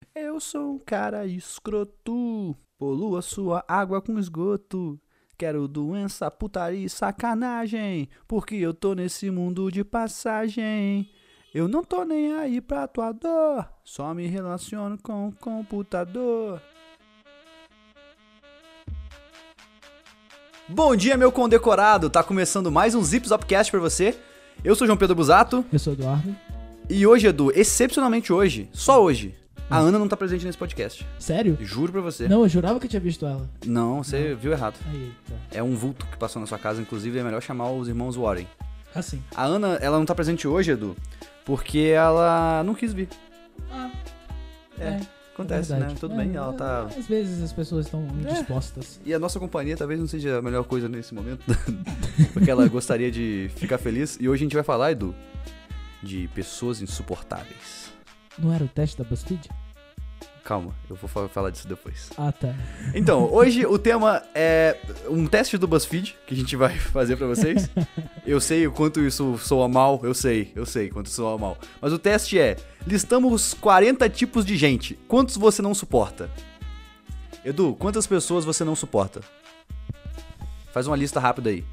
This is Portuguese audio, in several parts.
Eu sou um cara escroto, poluo a sua água com esgoto. Quero doença, putaria e sacanagem, porque eu tô nesse mundo de passagem. Eu não tô nem aí pra tua dor, só me relaciono com o computador. Bom dia, meu condecorado! Tá começando mais um Zips Upcast pra você. Eu sou João Pedro Busato. Eu sou o Eduardo. E hoje, Edu, excepcionalmente hoje, só hoje, a Ana não tá presente nesse podcast. Sério? Juro pra você. Não, eu jurava que eu tinha visto ela. Não, você viu errado. Eita. É um vulto que passou na sua casa, inclusive é melhor chamar os irmãos Warren. Assim. A Ana, ela não tá presente hoje, Edu, porque ela não quis vir. Acontece, verdade. né? Tudo bem, ela tá... Às vezes as pessoas estão indispostas. E a nossa companhia talvez não seja a melhor coisa nesse momento, porque ela gostaria de ficar feliz. E hoje a gente vai falar, Edu, de pessoas insuportáveis. Não era o teste da BuzzFeed? Calma, eu vou falar disso depois. Ah, tá. Então, hoje o tema é um teste do BuzzFeed que a gente vai fazer pra vocês. Eu sei o quanto isso soa mal, eu sei quanto isso soa mal. Mas o teste é, listamos 40 tipos de gente. Quantos você não suporta? Edu, quantas pessoas você não suporta? Faz uma lista rápida aí.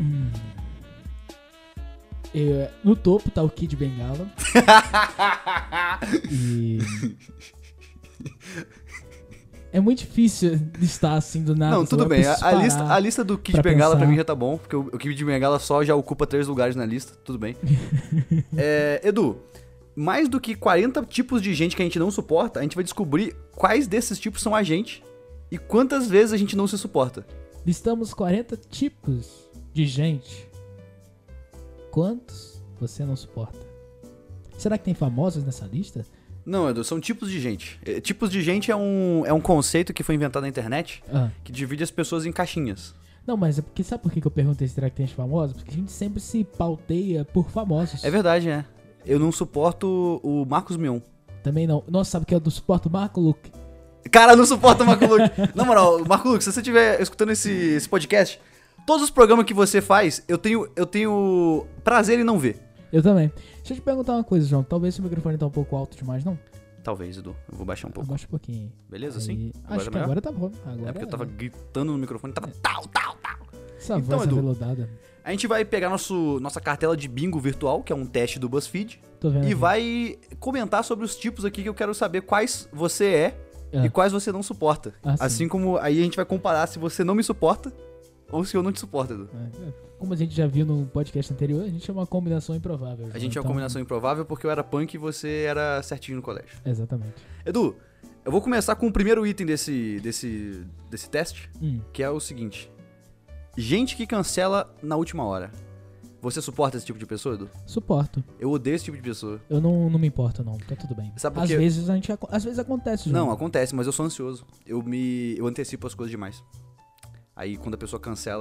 No topo tá o Kid Bengala. E... é muito difícil listar assim do nada. Não, tudo bem. A lista do Kid pra Bengala pensar. pra mim já tá bom, porque o Kid Bengala só já ocupa 3 lugares na lista. Tudo bem. Edu, mais do que 40 tipos de gente que a gente não suporta, a gente vai descobrir quais desses tipos são a gente e quantas vezes a gente não se suporta. Listamos 40 tipos de gente. Quantos você não suporta? Será que tem famosos nessa lista? Não, Edu, são tipos de gente. Tipos de gente é um conceito que foi inventado na internet que divide as pessoas em caixinhas. Não, mas é porque sabe por que eu perguntei se será que tem famosos? Porque a gente sempre se pauteia por famosos. É verdade, né? Eu não suporto o Marcos Mion. Também não. Nossa, sabe que eu não suporto o Marco Luke? Cara, eu não suporto o Marco Luke. Na moral, Marco Luke, se você estiver escutando esse podcast, todos os programas que você faz, eu tenho prazer em não ver. Eu também. Deixa eu te perguntar uma coisa, João. Talvez seu microfone tá um pouco alto demais, não? Talvez, Edu. Eu vou baixar um pouco. Abaixa um pouquinho. Beleza, Aí- assim? Acho que agora tá bom. Agora É porque eu tava gritando no microfone, tava tal. Essa Então, voz Edu, aveludada. A gente vai pegar nossa cartela de bingo virtual, que é um teste do BuzzFeed, Tô vendo e aqui. vai comentar sobre os tipos aqui que eu quero saber quais você é e quais você não suporta. Ah, sim. Assim como aí a gente vai comparar se você não me suporta ou se eu não te suporto, Edu. Como a gente já viu no podcast anterior, a gente é uma combinação improvável. A gente é uma combinação improvável porque eu era punk e você era certinho no colégio. Exatamente. Edu, eu vou começar com o primeiro item desse teste, que é o seguinte. Gente que cancela na última hora. Você suporta esse tipo de pessoa, Edu? Suporto. Eu odeio esse tipo de pessoa. Eu não me importo, não. Tá tudo bem. Sabe por Às quê? vezes às vezes acontece, João. Não, acontece, mas eu sou ansioso. Eu antecipo as coisas demais. Aí quando a pessoa cancela,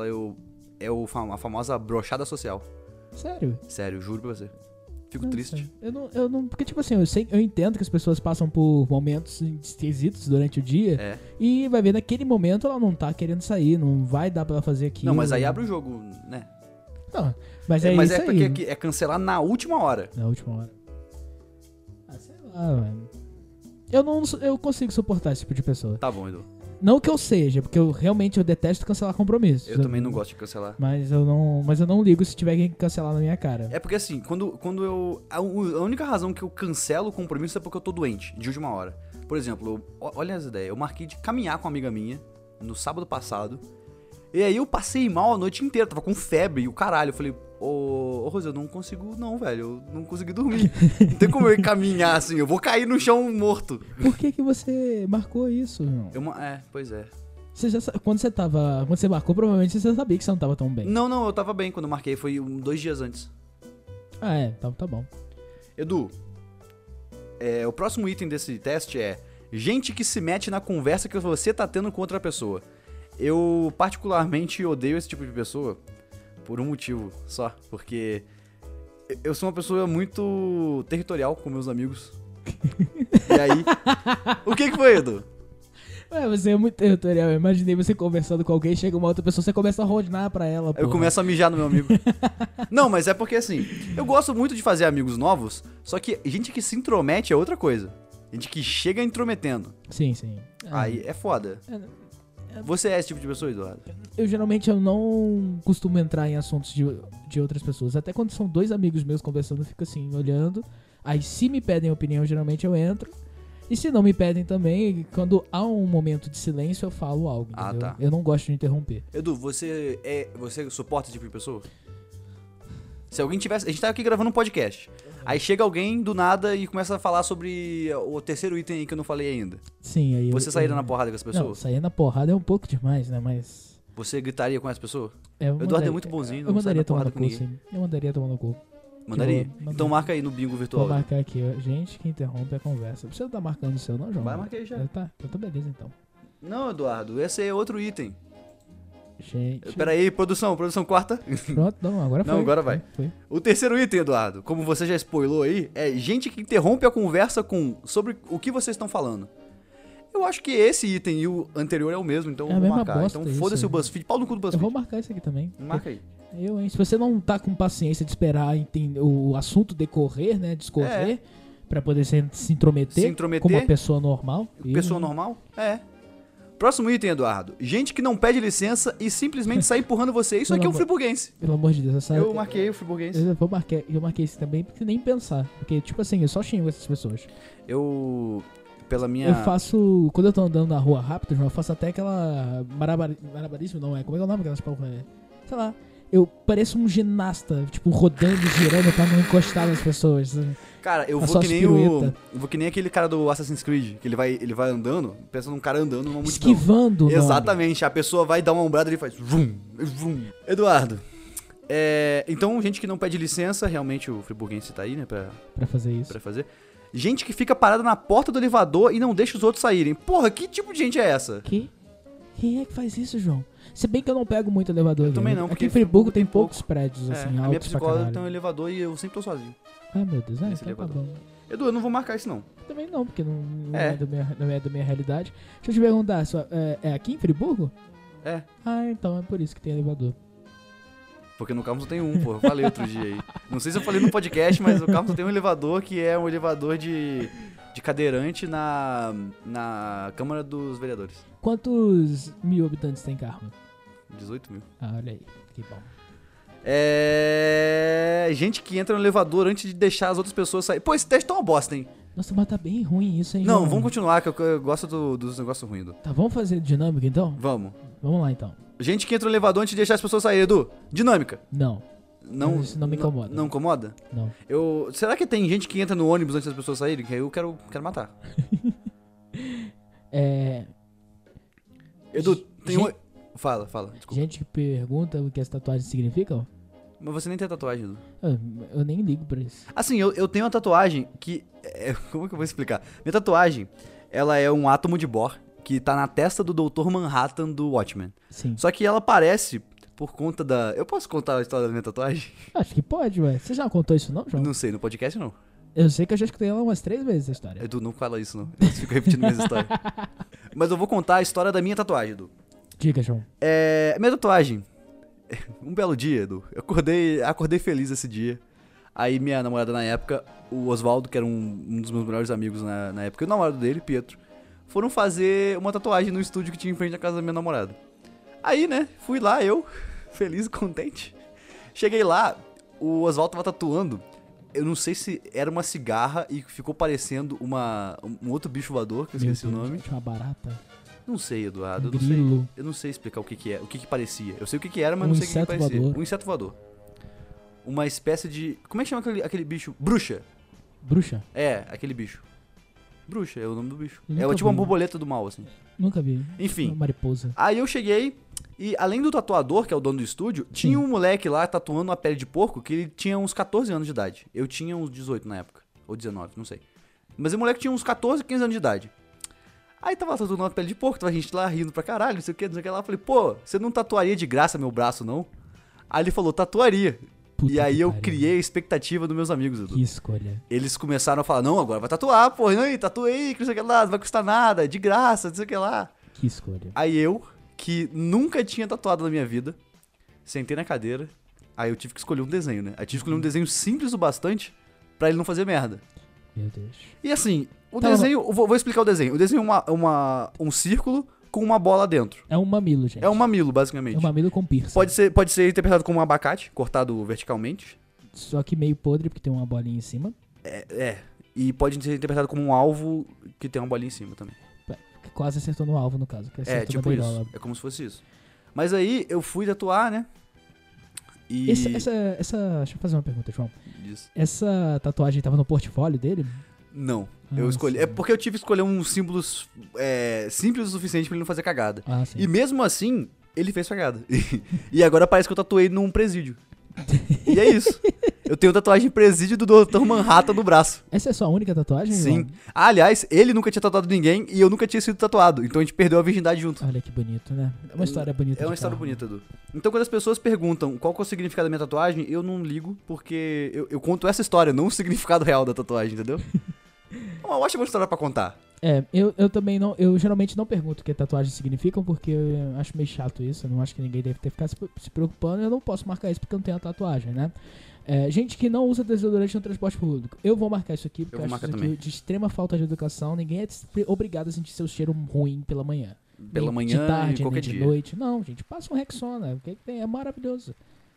a famosa brochada social. Sério? Sério, juro pra você. Fico Nossa, triste. Eu não. Porque, tipo assim, eu entendo que as pessoas passam por momentos esquisitos durante o dia. E vai ver, naquele momento ela não tá querendo sair, não vai dar pra ela fazer aquilo. Não, mas aí abre o jogo, né? Não, mas é mas isso é aí. porque é cancelar na última hora. Na última hora. Ah, sei lá, mano. Eu consigo suportar esse tipo de pessoa. Tá bom, Edu. Não que eu seja, porque eu realmente detesto cancelar compromissos. Eu também não gosto de cancelar. Mas eu não ligo se tiver que cancelar na minha cara. É porque assim, quando eu... A única razão que eu cancelo o compromisso é porque eu tô doente, de última hora. Por exemplo, olha as ideias. Eu marquei de caminhar com uma amiga minha no sábado passado. E aí eu passei mal a noite inteira, tava com febre e o caralho. Eu falei, ô Rose, eu não consigo não, velho. Eu não consegui dormir. Não tem como eu caminhar assim, eu vou cair no chão morto. Por que você marcou isso, João? Pois é. Quando você marcou, provavelmente você sabia que você não tava tão bem. Não, eu tava bem quando eu marquei, foi 2 dias antes. Ah, tá bom. Edu, o próximo item desse teste é gente que se mete na conversa que você tá tendo com outra pessoa. Eu particularmente odeio esse tipo de pessoa por um motivo só, porque eu sou uma pessoa muito territorial com meus amigos. E aí, o que foi, Edu? Você é muito territorial. Eu imaginei você conversando com alguém, chega uma outra pessoa, você começa a rosnar pra ela. Eu começo a mijar no meu amigo. Não, mas é porque assim, eu gosto muito de fazer amigos novos, só que gente que se intromete é outra coisa. Gente que chega intrometendo. Sim. Aí é foda. Você é esse tipo de pessoa, Eduardo? Eu não costumo entrar em assuntos de outras pessoas. Até quando são dois amigos meus conversando, eu fico assim, olhando. Aí se me pedem opinião, geralmente eu entro. E se não me pedem também, quando há um momento de silêncio, eu falo algo, entendeu? Tá. Eu não gosto de interromper. Edu, você suporta esse tipo de pessoa? Se alguém tivesse... A gente tá aqui gravando um podcast. Aí chega alguém do nada e começa a falar sobre o terceiro item aí que eu não falei ainda. Sim, aí Você sairia na porrada com essa pessoa? Não, sair na porrada é um pouco demais, né? Mas... Você gritaria com essa pessoa? Eu Eduardo é muito bonzinho, eu não sai mandaria na tomar porrada no com cu, ninguém. sim. Eu mandaria tomar no cu. Mandaria? Eu Então marca aí no bingo virtual. Vou marcar aqui, ó. Gente que interrompe a conversa. Você não tá marcando o seu, não, João? Vai, marquei já. Tá beleza, então. Não, Eduardo, esse é outro item. Gente... Pera aí, produção, quarta. Pronto, não, agora foi. Não, agora vai. Foi. O terceiro item, Eduardo, como você já spoilou aí, é gente que interrompe a conversa sobre o que vocês estão falando. Eu acho que esse item e o anterior é o mesmo, então É eu a vou mesma marcar. bosta Então isso, foda-se o né? BuzzFeed, pau no cu do Eu BuzzFeed. vou marcar isso aqui também. Marca aí. Eu, hein? Se você não tá com paciência de esperar o assunto decorrer, né? Discorrer, pra poder se intrometer como uma pessoa normal. Pessoa normal? É. Próximo item, Eduardo. Gente que não pede licença e simplesmente sai empurrando você. Isso aqui é um friburguense. Pelo amor de Deus, Eu marquei o friburguense. Eu marquei isso também, porque nem pensar. Porque, tipo assim, eu só xingo essas pessoas. Pela minha... Eu faço... Quando eu tô andando na rua rápido, João, eu faço até aquela... Malabarismo, não é? Como é que é o nome daquelas porra? Sei lá. Eu pareço um ginasta, tipo, rodando, girando pra não encostar nas pessoas. Cara, eu vou que nem aquele cara do Assassin's Creed, que ele vai andando, pensa num cara andando numa multidão. Esquivando, Exatamente, a pessoa vai dar uma ombrada e ele faz vum, vum. Eduardo, então, gente que não pede licença, realmente o friburguense tá aí, né, pra fazer isso. Pra fazer. Gente que fica parada na porta do elevador e não deixa os outros saírem. Porra, que tipo de gente é essa? Quem é que faz isso, João? Se bem que eu não pego muito elevador. Eu também não, porque aqui em Friburgo tem poucos prédios, assim, altos. A minha psicóloga pra tem um elevador e eu sempre tô sozinho. Ah, meu Deus, Nesse então elevador. tá bom. Edu, eu não vou marcar isso não. Também não, porque não é da minha realidade. Deixa eu te perguntar, é aqui em Friburgo? É. Ah, então é por isso que tem elevador. Porque no Carmo só tem um, pô. Eu falei outro dia aí. Não sei se eu falei no podcast, mas no Carmo só tem um elevador, que é um elevador de cadeirante na Câmara dos Vereadores. Quantos mil habitantes tem Carmo? 18 mil. Ah, olha aí. Que bom. Gente que entra no elevador antes de deixar as outras pessoas sair. Pô, esse teste tá uma bosta, hein? Nossa, mas tá bem ruim isso, hein, Não, João? vamos continuar, que eu gosto dos negócios ruins. Tá, vamos fazer dinâmica, então? Vamos. Vamos lá, então. Gente que entra no elevador antes de deixar as pessoas saírem, Edu. Dinâmica. Não. Não, isso não me incomoda. Não incomoda? Não. Será que tem gente que entra no ônibus antes das pessoas saírem? Que aí eu quero matar. Edu, tem um... Fala, desculpa. Gente que pergunta o que as tatuagens significam? Mas você nem tem tatuagem, Edu. Eu nem ligo pra isso. Assim, eu tenho uma tatuagem que... como que eu vou explicar? Minha tatuagem, ela é um átomo de Bohr que tá na testa do Dr. Manhattan do Watchmen. Sim. Só que ela parece... Por conta da... Eu posso contar a história da minha tatuagem? Acho que pode, ué. Você já contou isso não, João? Não sei, no podcast não. Eu sei que eu já escutei ela umas 3 vezes, a história. Edu, não fala isso não. Eu fico repetindo minhas histórias. Mas eu vou contar a história da minha tatuagem, Edu. Diga, João. Minha tatuagem. Um belo dia, Edu. Eu acordei feliz esse dia. Aí minha namorada na época, o Oswaldo, que era um dos meus melhores amigos na época, e o namorado dele, Pietro, foram fazer uma tatuagem no estúdio que tinha em frente à casa da minha namorada. Aí, né, fui lá, eu, feliz e contente. Cheguei lá, o Oswaldo tava tatuando, eu não sei se era uma cigarra e ficou parecendo um outro bicho voador, que eu esqueci o nome. Uma barata. Não sei, Eduardo, Grilo. eu não sei explicar o que é, o que parecia. Eu sei o que era, mas não sei o que parecia. Voador. Um inseto voador. Uma espécie de... Como é que chama aquele bicho? Bruxa. Bruxa? É, aquele bicho. Bruxa é o nome do bicho. Nunca Tipo uma vi. borboleta do mal, assim. Nunca vi. Enfim. Uma mariposa. Aí eu cheguei e, além do tatuador, que é o dono do estúdio, tinha um moleque lá tatuando uma pele de porco que ele tinha uns 14 anos de idade. Eu tinha uns 18 na época. Ou 19, não sei. Mas o moleque tinha uns 14, 15 anos de idade. Aí tava tatuando uma pele de porco, tava a gente lá rindo pra caralho, não sei o que lá. Eu falei, pô, você não tatuaria de graça meu braço, não? Aí ele falou, tatuaria. Puta e aí que eu pariu. criei a expectativa dos meus amigos, Edu. Que escolha. Eles começaram a falar, não, agora vai tatuar, pô, não, tatuei, que não sei o que lá, não vai custar nada, de graça, não sei o que lá. Que escolha. Aí eu, que nunca tinha tatuado na minha vida, sentei na cadeira, aí eu tive que escolher um desenho, né? Aí tive que escolher um desenho simples o bastante pra ele não fazer merda. Meu Deus. E assim, O Tá, desenho, vou explicar o desenho. O desenho é um círculo com uma bola dentro. É um mamilo, gente. É um mamilo, basicamente. É um mamilo com piercing. Pode ser interpretado como um abacate, cortado verticalmente. Só que meio podre, porque tem uma bolinha em cima. E pode ser interpretado como um alvo que tem uma bolinha em cima também. Que quase acertou no alvo, no caso. Que acertou Tipo na isso. beirola. É como se fosse isso. Mas aí eu fui tatuar, né? E... Deixa eu fazer uma pergunta, João. Isso. Essa tatuagem tava no portfólio dele? Não. Ah, Eu escolhi. sim. É porque eu tive que escolher uns símbolos simples o suficiente pra ele não fazer cagada. Ah, sim. E mesmo assim, ele fez cagada. E agora parece que eu tatuei num presídio. E é isso. Eu tenho tatuagem de presídio do Dr. Manhattan no braço. Essa é a sua única tatuagem, Sim. João? Ah, aliás, ele nunca tinha tatuado ninguém e eu nunca tinha sido tatuado. Então a gente perdeu a virgindade junto. Olha que bonito, né? É uma história bonita. É uma de história carro. bonita, Edu. Então quando as pessoas perguntam qual que é o significado da minha tatuagem, eu não ligo, porque eu conto essa história, não o significado real da tatuagem, entendeu? É uma ótima história pra contar. Eu também não. Eu geralmente não pergunto o que tatuagens significam, porque eu acho meio chato isso. Eu não acho que ninguém deve ter que ficar se preocupando. Eu não posso marcar isso porque eu não tenho a tatuagem, né? Gente que não usa desodorante no transporte público. Eu vou marcar isso aqui, porque eu acho isso aqui de extrema falta de educação. Ninguém é obrigado a sentir seu cheiro ruim pela manhã. Pela Nem manhã de tarde, e qualquer nem de dia. noite. Não, gente, passa um Rexona. O que tem? É maravilhoso.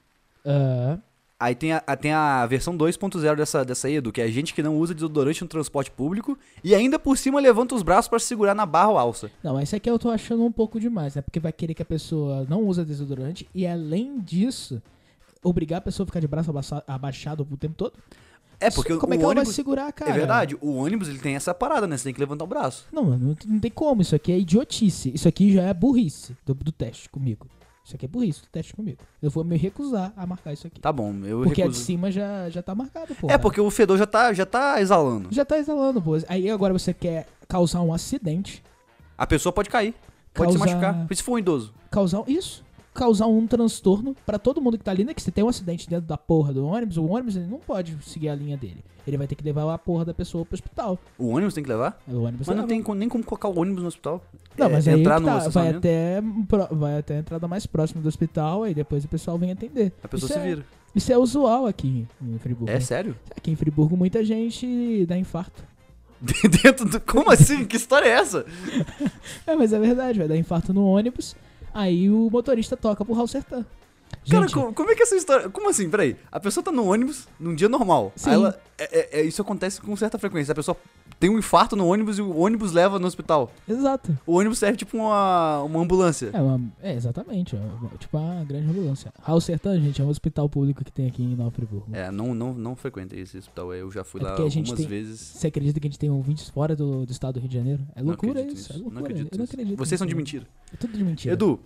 Aí tem a versão 2.0 dessa Edu, que é gente que não usa desodorante no transporte público e ainda por cima levanta os braços pra segurar na barra ou alça. Não, essa aqui eu tô achando um pouco demais, né? Porque vai querer que a pessoa não use desodorante e, além disso, obrigar a pessoa a ficar de braço abaixado o tempo todo? É, porque Como o é que ela vai ônibus... segurar, cara? É verdade, o ônibus ele tem essa parada, né? Você tem que levantar o braço. Não tem como. Isso aqui é idiotice. Isso aqui já é burrice do teste comigo. Isso aqui é burrice do teste comigo. Eu vou me recusar a marcar isso aqui. Tá bom, eu Porque recuso. a de cima já tá marcado, pô. É, porque o fedor já tá exalando. Já tá exalando, pô. Aí agora você quer causar um acidente. A pessoa pode cair, pode se machucar, se for um idoso. Causar um transtorno pra todo mundo que tá ali, né? Que se tem um acidente dentro da porra do ônibus, o ônibus ele não pode seguir a linha dele. Ele vai ter que levar a porra da pessoa pro hospital. O ônibus tem que levar? O ônibus Mas não leva. tem nem como colocar o ônibus no hospital. Não, mas aí entrar que no tá, estacionamento, vai até a entrada mais próxima do hospital, aí depois o pessoal vem atender. a pessoa Isso se vira. Isso é usual aqui em Friburgo. É sério? Aqui em Friburgo muita gente dá infarto. Dentro do... Como assim? Que história é essa? Mas é verdade, vai dar infarto no ônibus, aí o motorista toca pro Raul Sertã. Cara, Gente, como é que é essa história... Como assim? Peraí. A pessoa tá no ônibus, num dia normal. Sim. Aí ela... isso acontece com certa frequência. A pessoa tem um infarto no ônibus e o ônibus leva no hospital. exato. O ônibus serve tipo uma ambulância. Exatamente, tipo uma grande ambulância. Raul Sertã, gente, é um hospital público que tem aqui em Nova Friburgo. Não frequentei esse hospital. Eu já fui lá porque a gente algumas tem- vezes. Você acredita que a gente tem ouvintes fora do estado do Rio de Janeiro? É Não loucura acredito isso, é nisso. loucura. Não acredito Eu não nisso. acredito. Vocês são de nisso. mentira. É tudo de mentira. Edu,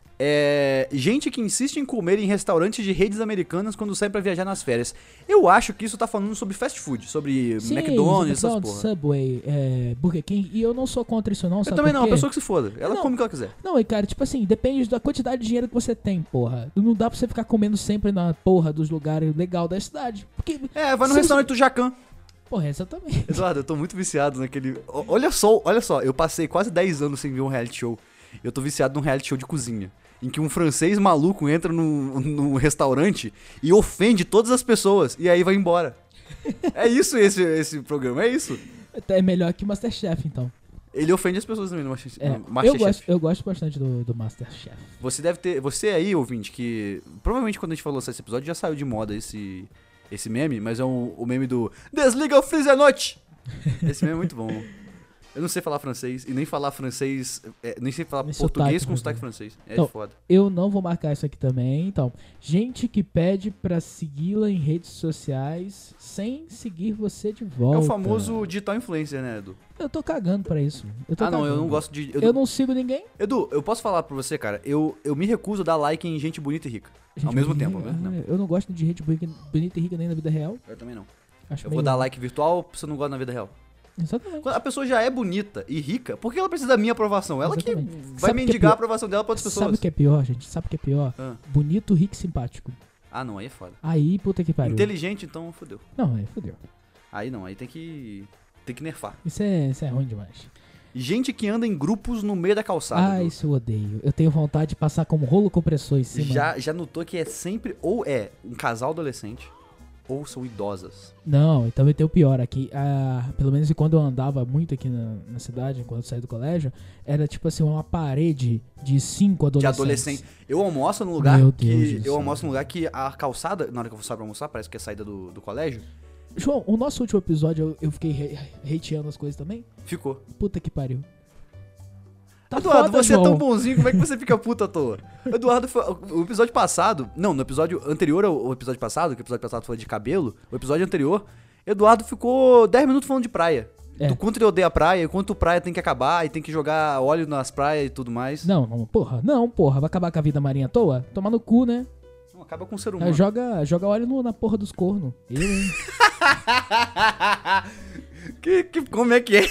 gente que insiste em comer em restaurantes de redes americanas quando sai pra viajar nas férias. Eu acho que isso tá falando sobre fast food, sobre Sim, McDonald's, essas porra. Subway, Burger King, e eu não sou contra isso não, Eu sabe também por não, a quê? pessoa que se foda. Ela Não. come o que ela quiser. Não, e cara, tipo assim, depende da quantidade de dinheiro que você tem, porra. Não dá pra você ficar comendo sempre na porra dos lugares legal da cidade. Porque, Vai no Se- restaurante do Jacan. porra, exatamente. Eduardo, eu tô muito viciado naquele... Olha só, eu passei quase 10 anos sem ver um reality show. Eu tô viciado num reality show de cozinha. Em que um francês maluco entra num restaurante e ofende todas as pessoas. E aí vai embora. É isso esse programa, é isso. É melhor que Masterchef, então. Ele ofende as pessoas também no Eu Masterchef. gosto bastante do Masterchef. Você deve ter... Você aí, ouvinte, que... Provavelmente quando a gente falou esse episódio já saiu de moda esse meme, mas é o meme do... Desliga o freezer à noite! Esse meme é muito bom. Eu não sei falar francês e nem falar francês... nem sei falar Nem português sotaque com sotaque francês. É Então, foda. Eu não vou marcar isso aqui também, então. Gente que pede pra segui-la em redes sociais sem seguir você de volta. É o famoso digital influencer, né, Edu? Eu tô cagando pra isso. Eu não gosto de... Eu não sigo ninguém. Edu, eu posso falar pra você, cara, eu me recuso a dar like em gente bonita e rica. Ao mesmo tempo, né? Eu não gosto de gente bonita e rica nem na vida real. Eu também não. Acho Eu meio- vou dar like virtual se eu não gosto na vida real. Exatamente. Quando a pessoa já é bonita e rica, por que ela precisa da minha aprovação? Ela que Exatamente. vai Sabe o que é mendigar pior? a aprovação dela pra outras Sabe pessoas. o que é pior, gente? Sabe o que é pior? Ah. Bonito, rico e simpático. Não, aí é foda. Aí, puta que pariu. Inteligente, então fodeu. Não, aí fodeu. Aí não, aí tem que nerfar. Isso é ruim demais. Gente que anda em grupos no meio da calçada. Edu. Isso eu odeio. Eu tenho vontade de passar como rolo compressor em cima. Já notou que é sempre ou é um casal adolescente ou são idosas. Não, e também tem o pior aqui. Pelo menos quando eu andava muito aqui na cidade, quando eu saí do colégio, era tipo assim, uma parede de 5 De adolescentes. adolescente. Eu almoço num lugar Meu Deus do que. Eu céu. almoço num lugar que a calçada, na hora que eu vou sair pra almoçar, parece que é a saída do colégio, João, o nosso último episódio eu fiquei hateando as coisas também? ficou. Puta que pariu. Tá Eduardo, foda, você é tão João. bonzinho, como é que você fica puta à toa? Eduardo, o episódio passado, não, no episódio anterior ao episódio passado, que o episódio passado foi de cabelo, o episódio anterior, Eduardo ficou 10 minutos falando de praia. É. Do quanto ele odeia a praia, quanto praia tem que acabar e tem que jogar óleo nas praias e tudo mais. Não, porra. Vai acabar com a vida marinha à toa? Tomar no cu, né? Não, acaba com o ser humano. Joga óleo na porra dos cornos. Eu, hein? Como é que é?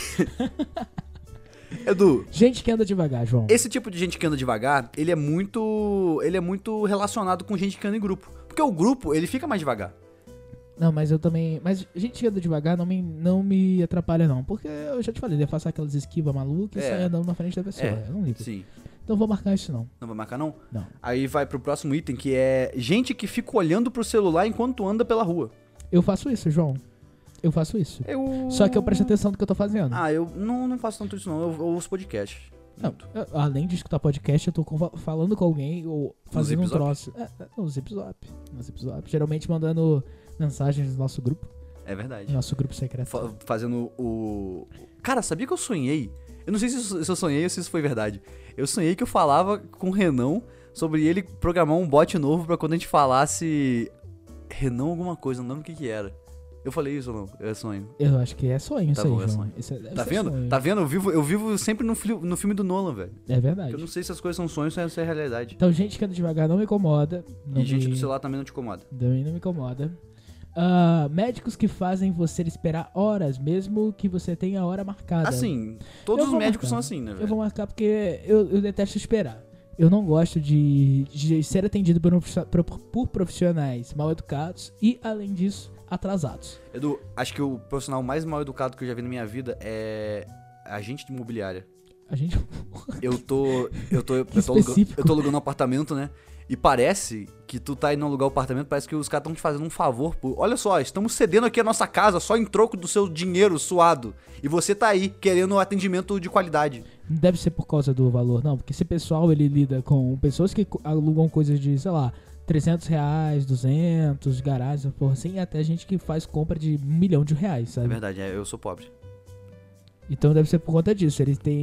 Edu, Gente que anda devagar, João. esse tipo de gente que anda devagar, ele é muito relacionado com gente que anda em grupo. Porque o grupo, ele fica mais devagar. Não, mas eu também... Mas gente que anda devagar não me atrapalha, não. Porque eu já te falei, eu faço aquelas esquivas malucas e saio andando na frente da pessoa. Eu não ligo. Sim. Então vou marcar isso, não. Não vai marcar, não? Não. Aí vai pro próximo item, que é gente que fica olhando pro celular enquanto anda pela rua. Eu faço isso, João. Eu faço isso. Eu... Só que eu presto atenção no que eu tô fazendo. Ah, eu não faço tanto isso, não. Eu ouço podcast. Não, além de escutar podcast, eu tô falando com alguém ou fazendo um Zip Zop? troço. No Zip Zop. No Zip Zop. Geralmente mandando mensagens no nosso grupo. É verdade. No nosso grupo secreto. Fazendo o... Cara, sabia que eu sonhei? Eu não sei se eu sonhei ou se isso foi verdade. Eu sonhei que eu falava com o Renan sobre ele programar um bot novo pra quando a gente falasse... Renan alguma coisa, não lembro o que era. Eu falei isso ou não? É sonho. Eu acho que é sonho isso Tá bom, aí, é João. sonho. Isso deve Tá ser vendo? sonho. Tá vendo? Eu vivo sempre no filme do Nolan, velho. É verdade. Eu não sei se as coisas são sonhos ou se é realidade. Então, gente que anda devagar não me incomoda. Não E gente me... do celular também não te incomoda. Também não me incomoda. Médicos que fazem você esperar horas, mesmo que você tenha a hora marcada. Assim, todos Eu os vou médicos marcar. são assim, né, Eu velho? vou marcar porque eu detesto esperar. Eu não gosto de ser atendido por profissionais mal educados e, além disso, atrasados. Edu, acho que o profissional mais mal educado que eu já vi na minha vida é agente de imobiliária. A gente... Eu tô específico. alugando um apartamento, né? E parece que tu tá indo alugar o apartamento, parece que os caras estão te fazendo um favor. Olha só, estamos cedendo aqui a nossa casa só em troco do seu dinheiro suado. E você tá aí querendo um atendimento de qualidade. Não deve ser por causa do valor, não. Porque esse pessoal, ele lida com pessoas que alugam coisas de, sei lá, R$300, 200, garagens, porra assim. E até gente que faz compra de R$1 milhão, É sabe? verdade, eu sou pobre. Então deve ser por conta disso.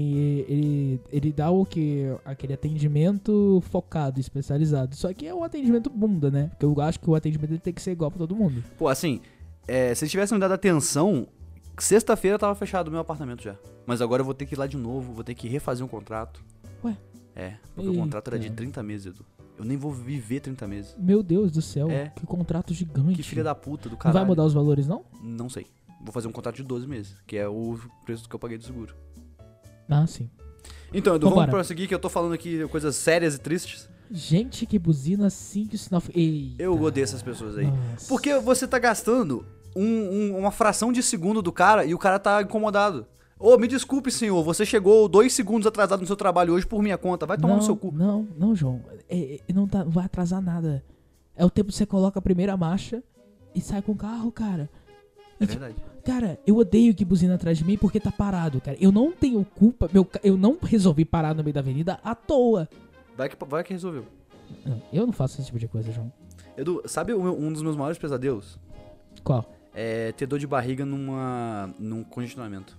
Ele dá aquele atendimento focado, especializado. Só que é um atendimento bunda, né? Porque eu acho que o atendimento tem que ser igual pra todo mundo. Pô, assim, se eles tivessem me dado atenção, sexta-feira tava fechado o meu apartamento já. Mas agora eu vou ter que ir lá de novo, vou ter que refazer um contrato. Ué? É, porque o contrato era de Eita. 30 meses, Edu. Eu nem vou viver 30 meses. Meu Deus do céu, É. que contrato gigante. Que filha da puta do Não caralho. vai mudar os valores, não? Não sei. Vou fazer um contrato de 12 meses, que é o preço que eu paguei do seguro. Ah, sim. Então, Edu, Vambora. vamos prosseguir, que eu tô falando aqui coisas sérias e tristes. Gente que buzina assim que o sinal... Eita. Eu odeio essas pessoas aí. Nossa. Porque você tá gastando uma fração de segundo do cara e o cara tá incomodado. Ô, me desculpe, senhor, você chegou 2 segundos atrasado no seu trabalho hoje por minha conta. Vai tomar no seu cu. Não, João. Não vai atrasar nada. É o tempo que você coloca a primeira marcha e sai com o carro, cara. É verdade. Cara, eu odeio que buzina atrás de mim porque tá parado, cara. Eu não tenho culpa, eu não resolvi parar no meio da avenida à toa. Vai que resolveu. Não, eu não faço esse tipo de coisa, João. Edu, sabe um dos meus maiores pesadelos? Qual? É ter dor de barriga num congestionamento.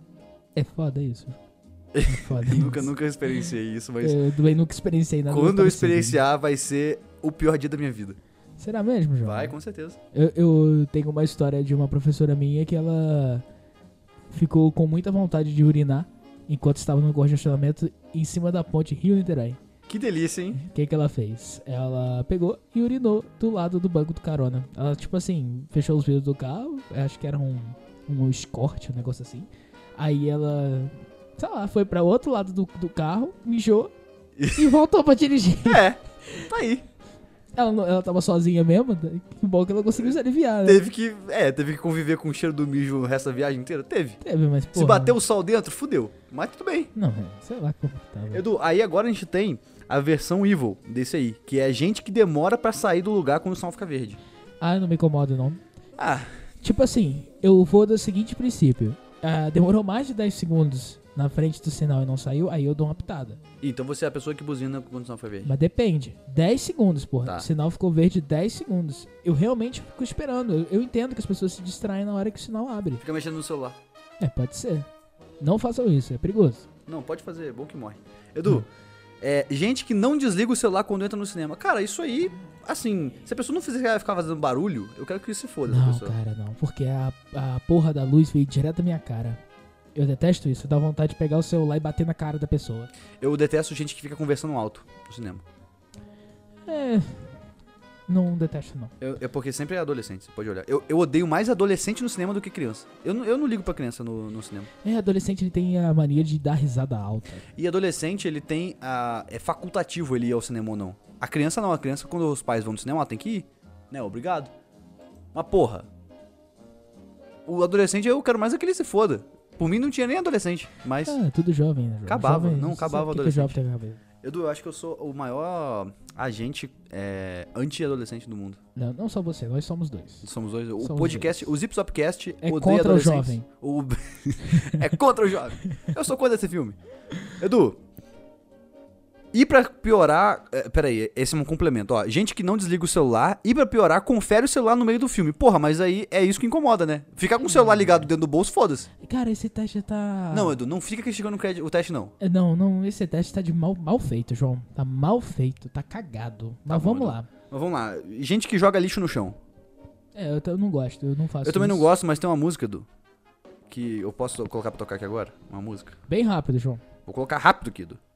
É foda isso. É foda isso. Nunca experienciei isso, mas Eu também nunca experienciei nada. quando eu parecido. experienciar vai ser o pior dia da minha vida. Será mesmo, João? Vai, com certeza. Eu tenho uma história de uma professora minha que ela ficou com muita vontade de urinar enquanto estava no congestionamento em cima da ponte Rio-Niterói. Que delícia, hein? O que ela fez? Ela pegou e urinou do lado do banco do carona. Ela, tipo assim, fechou os vidros do carro, acho que era um escorte, um negócio assim. Aí ela, sei lá, foi pra outro lado do carro, mijou e voltou pra dirigir. É, tá aí. Ela tava sozinha mesmo, que bom que ela conseguiu se aliviar, né? Teve que conviver com o cheiro do mijo o resto da viagem inteira? Teve. Teve, mas porra. Se bater o sol dentro, fudeu. Mas tudo bem. Não, sei lá como que tava. Edu, aí agora a gente tem a versão evil desse aí, que é gente que demora pra sair do lugar quando o sinal fica verde. Ah, não me incomoda, não. Ah, Tipo assim, eu vou do seguinte princípio. Demorou mais de 10 segundos na frente do sinal e não saiu, aí eu dou uma pitada. então você é a pessoa que buzina quando o sinal foi verde. Mas depende. 10 segundos, porra. Tá. O sinal ficou verde 10 segundos. Eu realmente fico esperando. Eu entendo que as pessoas se distraem na hora que o sinal abre. Fica mexendo no celular. Pode ser. Não façam isso, é perigoso. Não, pode fazer, é bom que morre. Edu, gente que não desliga o celular quando entra no cinema. Cara, isso aí, assim, se a pessoa não ficar fazendo barulho, eu quero que isso se foda, essa Não, pessoa. cara, não. Porque a porra da luz veio direto na minha cara. Eu detesto isso. Dá vontade de pegar o celular e bater na cara da pessoa. Eu detesto gente que fica conversando alto no cinema. Não detesto, não. É porque sempre é adolescente, você pode olhar. Eu odeio mais adolescente no cinema do que criança. Eu não ligo pra criança no cinema. Adolescente ele tem a mania de dar risada alta. E adolescente, ele tem é facultativo ele ir ao cinema ou não. A criança não, a criança quando os pais vão no cinema, ela tem que ir. Né, obrigado. Mas porra, o adolescente eu quero mais é que ele se foda. Por mim não tinha nem adolescente, mas... Tudo jovem, né? Acabava, jovem, não acabava o o que adolescente. Que é jovem tem a cabeça? Edu, eu acho que eu sou o maior agente anti-adolescente do mundo. Não só você, nós somos dois. Somos dois. O Somos podcast, o Zips Upcast É odeia contra o adolescentes. jovem. É contra o jovem. Eu sou contra esse filme. Edu, e pra piorar... peraí, esse é um complemento. Ó, gente que não desliga o celular e pra piorar, confere o celular no meio do filme. Porra, mas aí é isso que incomoda, né? Ficar com o celular ligado dentro do bolso, foda-se. Cara, esse teste tá... Não, Edu, não fica criticando o teste, não. Não, esse teste tá de mal feito, João. Tá mal feito, tá cagado. Mas bom, vamos Edu. lá. Mas vamos lá. Gente que joga lixo no chão. Eu não gosto, eu não faço Eu também não isso. gosto, mas tem uma música, Edu, que eu posso colocar pra tocar aqui agora? Uma música. Bem rápido, João. Vou colocar rápido aqui, Edu.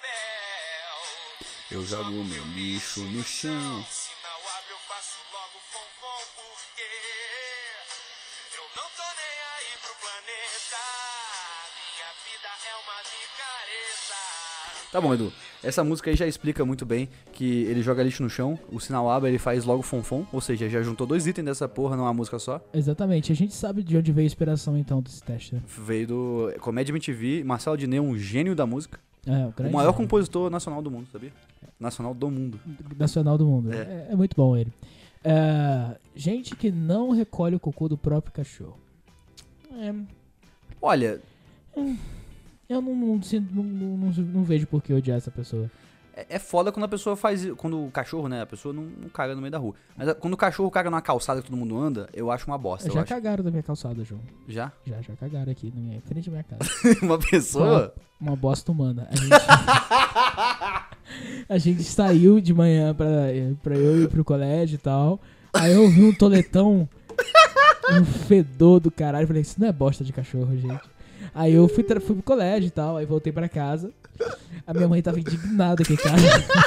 Eu jogo meu lixo no chão. Sinal abre, eu faço logo fonfon porque eu não tô nem aí pro planeta. Minha vida é uma micareta. Tá bom, Edu. Essa música aí já explica muito bem que ele joga lixo no chão, o sinal abre, ele faz logo fonfon, ou seja, já juntou 2 itens dessa porra numa música só. Exatamente, a gente sabe de onde veio a inspiração então desse teste, né? Veio do Comédia MTV, Marcelo Adnet, um gênio da música. O grande O maior compositor nacional do mundo, sabia? Nacional do mundo. nacional do mundo. É muito bom ele. Gente que não recolhe o cocô do próprio cachorro. Olha, Eu não vejo por que odiar essa pessoa. é foda quando a pessoa faz. Quando o cachorro, né? A pessoa não caga no meio da rua. Mas quando o cachorro caga numa calçada que todo mundo anda, eu acho uma bosta. Já cagaram da minha calçada, João. Já? Já cagaram aqui na minha frente da minha casa. Uma pessoa? Uma bosta humana. A gente saiu de manhã pra eu ir pro colégio e tal. Aí eu vi um toletão, um fedor do caralho. Falei, isso não é bosta de cachorro, gente. Aí eu fui pro colégio e tal. Aí voltei pra casa. A minha mãe tava indignada aqui, cara.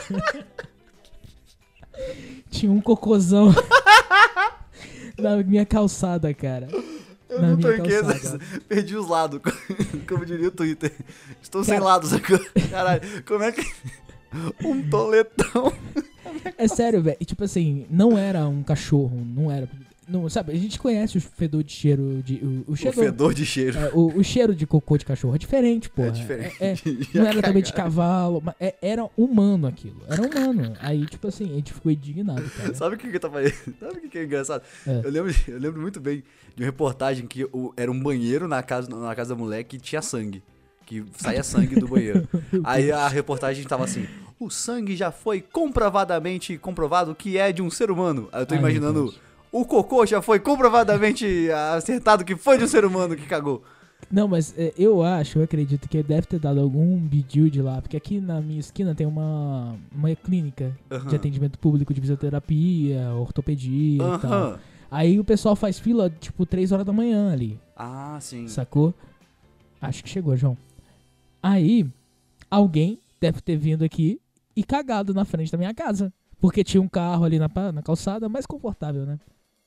Tinha um cocôzão na minha calçada, cara. Eu Na não minha tanquei, calçada. perdi os lados, como diria o Twitter. Estou sem Cara- lados agora. Caralho, como é que... Um toletão. É sério, velho. E tipo assim, não era um cachorro, não era... Não, sabe, a gente conhece o fedor de cheiro de... O O cheiro, fedor de cheiro. o cheiro de cocô de cachorro é diferente, porra. É diferente. Não era também de cavalo, mas era humano aquilo. Era humano. Aí, tipo assim, a gente ficou indignado, cara. Sabe o que tá fazendo? Sabe o que é engraçado? É. Eu lembro muito bem de uma reportagem que era um banheiro na casa da moleque que tinha sangue. Que saía sangue do banheiro. Aí a reportagem tava assim: o sangue já foi comprovadamente comprovado que é de um ser humano. Aí eu tô Ai, meu imaginando, Deus. o cocô já foi comprovadamente acertado que foi de um ser humano que cagou. Não, mas eu acredito que deve ter dado algum bidiu de lá, porque aqui na minha esquina tem uma clínica de Aham. atendimento público de fisioterapia, ortopedia e tal. Aham. Aí o pessoal faz fila, tipo, 3 horas da manhã ali, Ah, sim. sacou? Acho que chegou, João. Aí, alguém deve ter vindo aqui e cagado na frente da minha casa, porque tinha um carro ali na calçada mais confortável, né?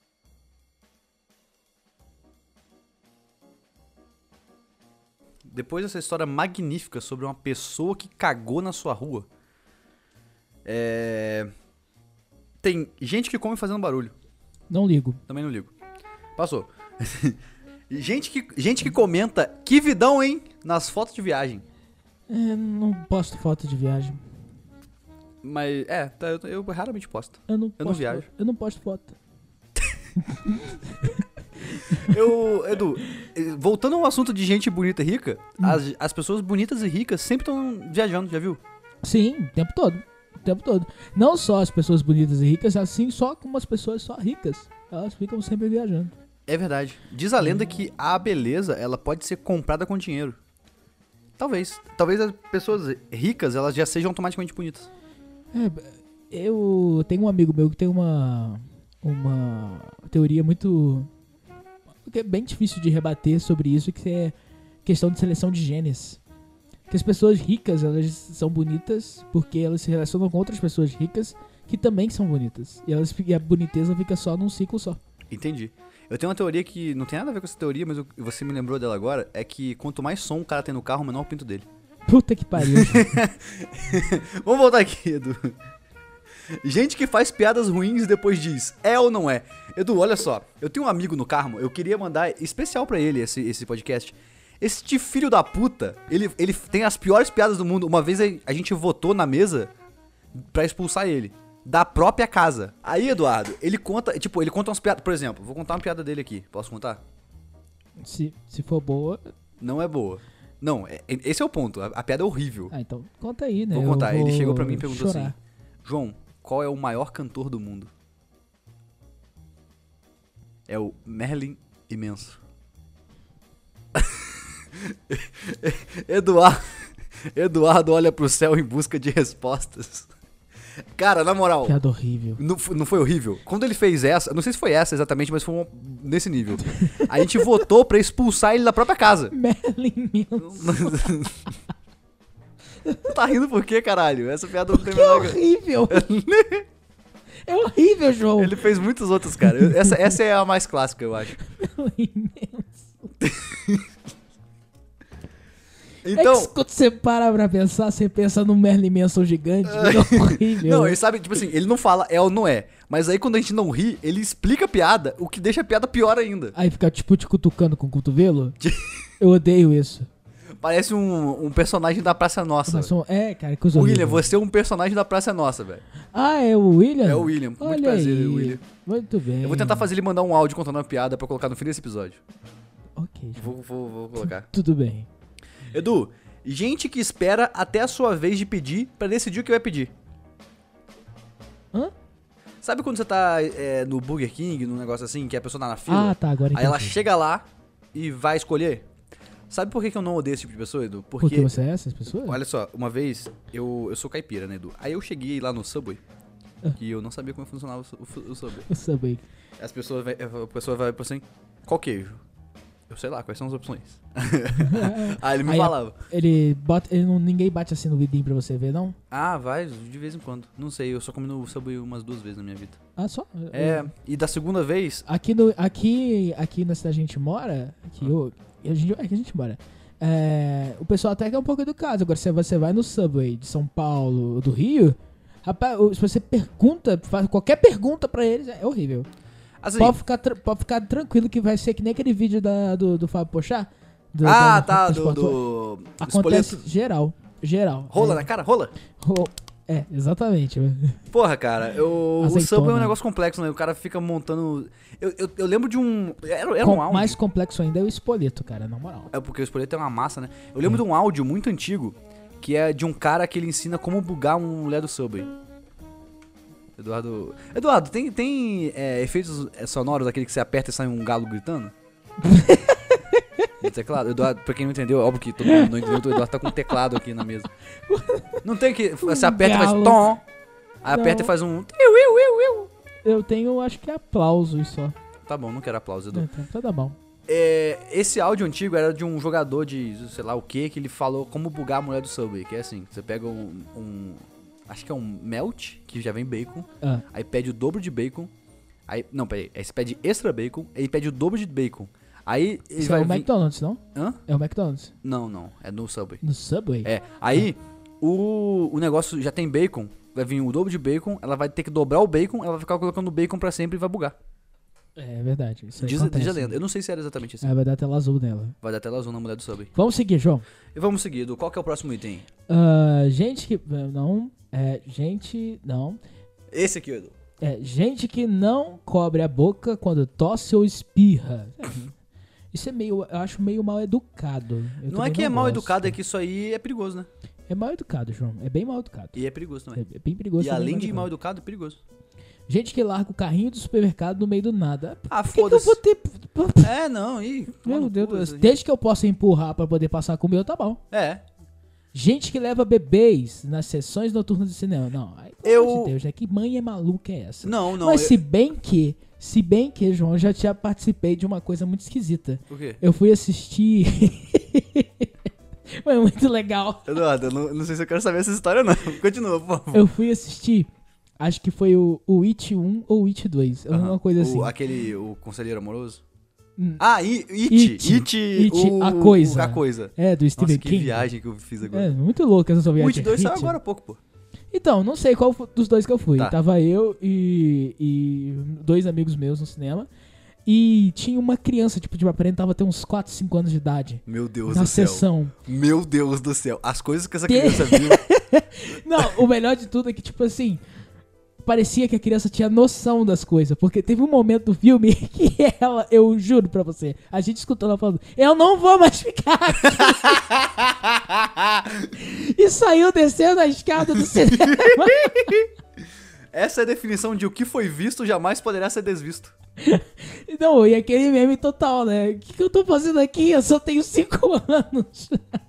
Depois dessa história magnífica sobre uma pessoa que cagou na sua rua, tem gente que come fazendo barulho. Não ligo. Também não ligo. Passou. gente que comenta que vidão, hein? Nas fotos de viagem. Não posto foto de viagem. Mas, eu raramente posto. Eu não Eu não posto viajo. Eu não posto foto. Edu, voltando ao assunto de gente bonita e rica, as pessoas bonitas e ricas sempre estão viajando, já viu? Sim, o tempo todo. O tempo todo. Não só as pessoas bonitas e ricas, assim só como as pessoas só ricas. Elas ficam sempre viajando. É verdade. Diz a lenda que a beleza, ela pode ser comprada com dinheiro. Talvez. Talvez as pessoas ricas, elas já sejam automaticamente bonitas. Eu tenho um amigo meu que tem uma teoria muito... que é bem difícil de rebater sobre isso, que é questão de seleção de genes. Que as pessoas ricas, elas são bonitas porque elas se relacionam com outras pessoas ricas que também são bonitas. E a boniteza fica só num ciclo só. Entendi. Eu tenho uma teoria que não tem nada a ver com essa teoria, mas você me lembrou dela agora, é que quanto mais som o cara tem no carro, menor o pinto dele. Puta que pariu. Vamos voltar aqui, Edu. Gente que faz piadas ruins e depois diz, é ou não é? Edu, olha só, eu tenho um amigo no Carmo, eu queria mandar especial pra ele esse podcast. Este filho da puta, ele tem as piores piadas do mundo. Uma vez a gente votou na mesa pra expulsar ele da própria casa. Aí, Eduardo, ele conta umas piadas. Por exemplo, vou contar uma piada dele aqui. Posso contar? Se for boa... Não é boa. Não, esse é o ponto. A piada é horrível. Ah, então conta aí, né? Vou contar. Ele chegou pra mim e perguntou chorar. assim: João, qual é o maior cantor do mundo? É o Merlin Imenso. Eduardo olha pro céu em busca de respostas. Cara, na moral, Piada horrível. não foi horrível? Quando ele fez essa, não sei se foi essa exatamente, mas foi nesse nível. A gente votou pra expulsar ele da própria casa. Merlin Manson. Tá rindo por quê, caralho? Essa piada não tem Que é menor... horrível. É horrível, João. Ele fez muitos outros, cara. Essa é a mais clássica, eu acho. Merlin Manson. Então... É que quando você para pra pensar, você pensa no Merlin Manson gigante. É horrível. Não, ele sabe, tipo assim, ele não fala é ou não é. Mas aí quando a gente não ri, ele explica a piada, o que deixa a piada pior ainda. Aí fica tipo te cutucando com o cotovelo. Eu odeio isso. Parece um personagem da Praça Nossa. Cara, coisa William, horrível. você é um personagem da Praça Nossa, velho. Ah, é o William? É o William. Muito Olha prazer, aí. William. Muito bem. Eu vou tentar fazer ele mandar um áudio contando uma piada pra colocar no fim desse episódio. Ok. João. Vou colocar. Tudo bem. Edu, gente que espera até a sua vez de pedir pra decidir o que vai pedir. Hã? Sabe quando você tá no Burger King, num negócio assim, que a pessoa tá na fila? Ah, tá, agora Aí ela entendi. chega lá e vai escolher. Sabe por que eu não odeio esse tipo de pessoa, Edu? Porque você é essas pessoas? Olha só, uma vez eu sou caipira, né, Edu? Aí eu cheguei lá no Subway, que eu não sabia como funcionava o Subway. Eu sabia. A pessoa vai pra assim, qual queijo? Eu sei lá, quais são as opções? Aí ele me Aí falava. Ninguém bate assim no vidinho pra você ver, não? Ah, vai, de vez em quando. Não sei, eu só comi no Subway umas 2 vezes na minha vida. Ah, só? E da segunda vez... Aqui na cidade que a gente mora, que a gente mora, o pessoal até que é um pouco educado. Agora, se você vai no Subway de São Paulo ou do Rio, rapaz, se você faz qualquer pergunta pra eles, é horrível. Assim, Pode ficar tranquilo que vai ser que nem aquele vídeo do Fábio Pochá. Do Acontece espoleto. geral. Rola na cara, rola? Exatamente. Porra, cara, o Azeitona. Subway é um negócio complexo, né? O cara fica montando... Eu lembro de um... Era um áudio. Mais complexo ainda é o espoleto, cara, na moral. É porque o espoleto é uma massa, né? Eu lembro de um áudio muito antigo, que é de um cara que ele ensina como bugar uma mulher do Subway. Eduardo, tem efeitos sonoros daquele que você aperta e sai um galo gritando? Teclado? Eduardo, pra quem não entendeu, óbvio que todo mundo não entendeu, o Eduardo tá com um teclado aqui na mesa. Não tem que... Você aperta e faz tom, aí aperta e faz um... Eu tenho, acho que aplausos só. Tá bom, não quero aplauso, Edu. Então tá bom. Esse áudio antigo era de um jogador de sei lá o que ele falou como bugar a mulher do Subway, que é assim, você pega acho que é um melt, que já vem bacon, aí pede o dobro de bacon, aí você pede extra bacon, aí pede o dobro de bacon, aí ele Isso vai é o McDonald's, não? Hã? É o McDonald's. Não, é no Subway. No Subway? Aí o negócio já tem bacon, vai vir o dobro de bacon, ela vai ter que dobrar o bacon, ela vai ficar colocando bacon pra sempre e vai bugar. É verdade. Isso aí Diz acontece. a lenda, eu não sei se era exatamente assim. Vai dar tela azul nela. Vai dar tela azul na mulher do Subway. Vamos seguir, João. E vamos seguir, Edu, qual que é o próximo item? Gente que... Não. Gente... Não. Esse aqui, Edu. Gente que não cobre a boca quando tosse ou espirra. Isso é meio, eu acho meio mal educado. Eu Não é também que é mal gosto. educado, é que isso aí é perigoso, né? É mal educado, João. É bem mal educado. E é perigoso também. É bem perigoso. E também, além mal de mal educado. educado, é perigoso. Gente que larga o carrinho do supermercado no meio do nada. Ah, Por que eu foda-se. vou ter... É, não, e... Meu Deus do isso céu. aí. Desde que eu possa empurrar pra poder passar com o meu, tá bom. É. Gente que leva bebês nas sessões noturnas de cinema. Não, aí, pelo amor de Deus, né? Que mãe é maluca é essa? Não, não. Mas se bem que, João, eu já tinha participei de uma coisa muito esquisita. O quê? Eu fui assistir... Foi muito legal. Eduardo, eu não sei se eu quero saber essa história, não. Continua, por favor. Eu fui assistir, acho que foi o It 1 ou It 2, alguma coisa assim. O Conselheiro Amoroso? Hum. Ah, It, A Coisa. A Coisa. É, do Stephen Nossa, que King. viagem que eu fiz agora. É, muito louco essa sua O viagem. It 2 saiu Hit. agora há pouco, pô. Então, não sei qual dos dois que eu fui. Tá. Tava eu e dois amigos meus no cinema. E tinha uma criança, tipo, de aparentava ter uns 4, 5 anos de idade. Meu Deus Na do céu. sessão. Meu Deus do céu. As coisas que essa criança viu. Não, o melhor de tudo é que, tipo assim, parecia que a criança tinha noção das coisas. Porque teve um momento do filme que ela, eu juro pra você, a gente escutou ela falando, eu não vou mais ficar aqui. E saiu descendo a escada do cinema. Essa é a definição de o que foi visto jamais poderá ser desvisto. Não, e aquele meme total, né? O que eu tô fazendo aqui? Eu só tenho 5 anos.